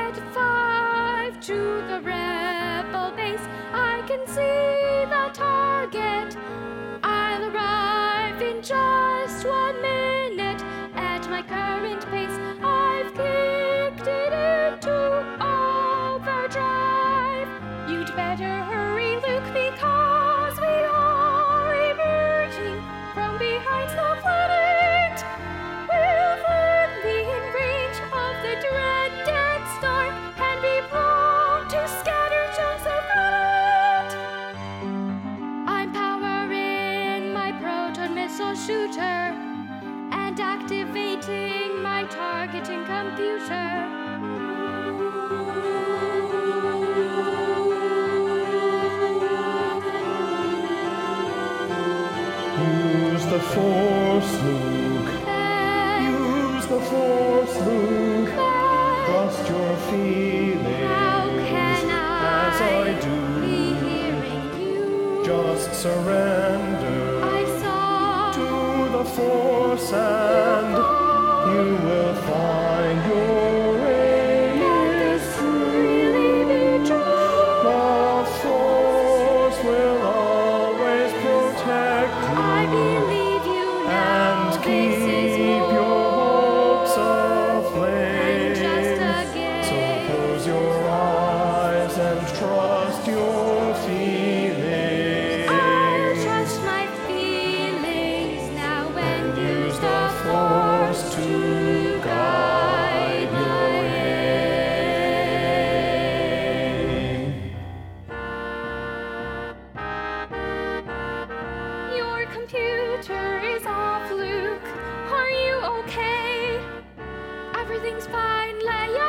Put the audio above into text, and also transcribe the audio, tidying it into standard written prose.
at 5 to the rebel base. I can see the target. I'll arrive in just 1 minute at my current pace. I've kicked it into overdrive. You'd better hurry, Luke, because we are emerging from behind the planet. We're firmly in range of the dreaded star and be blown to scatter chunks of granite. I'm powering my proton missile shooter and activating my targeting computer. Use the Force, Luke. Use the Force, Luke. Trust your feelings. How can as I do. be hearing you? Just surrender I saw to the Force and you will find your aim is true. really be true. The Force will always protect you. I believe you now. And keep This is your more hopes aflame. than just a game. So close your eyes and trust your feelings. I'll trust my feelings now and use the Force to guide my aim. Your computer is off, Luke. Are you okay? Everything's fine, Leia.